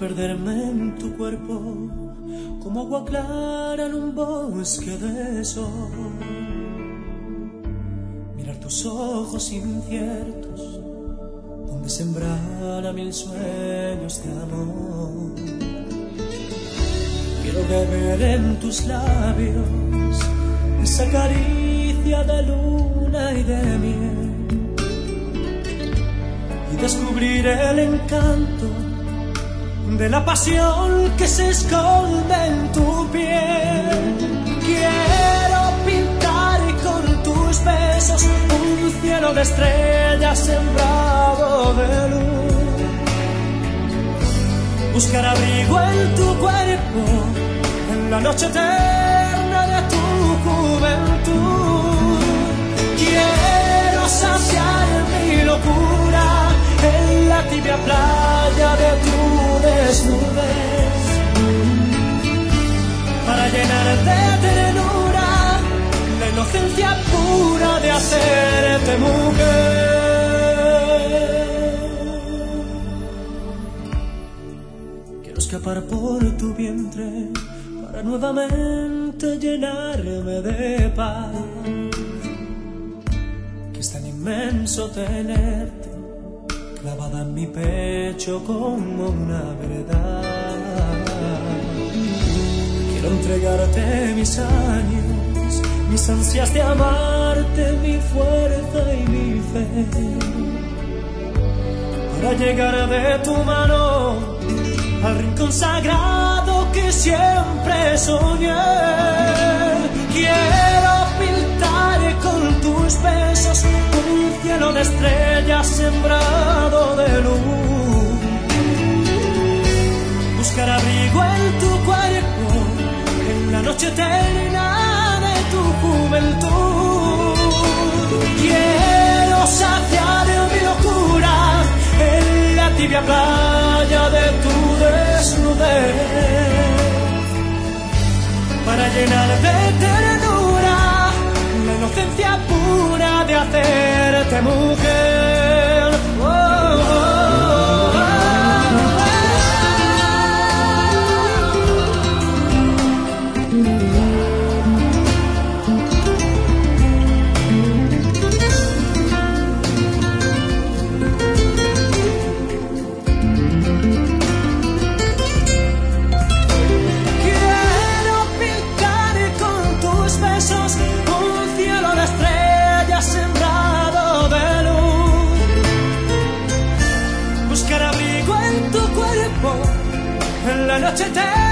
perderme en tu cuerpo como agua clara en un bosque de sol. Mirar tus ojos inciertos donde sembrara mil sueños de amor. Quiero beber en tus labios esa caricia de luna y de miel y descubrir el encanto de la pasión que se esconde en tu piel. Quiero pintar con tus besos un cielo de estrellas sembrado de luz. Buscar abrigo en tu cuerpo en la noche eterna de tu juventud. Quiero saciar mi locura en la tibia playa de tu desnudez, para llenar de ternura la inocencia pura de hacerte mujer. Quiero escapar por tu vientre para nuevamente llenarme de paz, que es tan inmenso tenerte clavada en mi pecho como una verdad. Quiero entregarte mis años, mis ansias de amarte, mi fuerza y mi fe, para llegar de tu mano al rincón sagrado que siempre soñé. Quiero pintar con tus besos un cielo de estrellas sembrado de luz. Buscar abrigo en tu cuerpo en la noche eterna de tu juventud. Quiero saciar mi locura en la tibia playa de tu desnudez, para llenar de ternura la inocencia pura de hacerte mujer. Oh, oh, oh, oh. En la noche eterna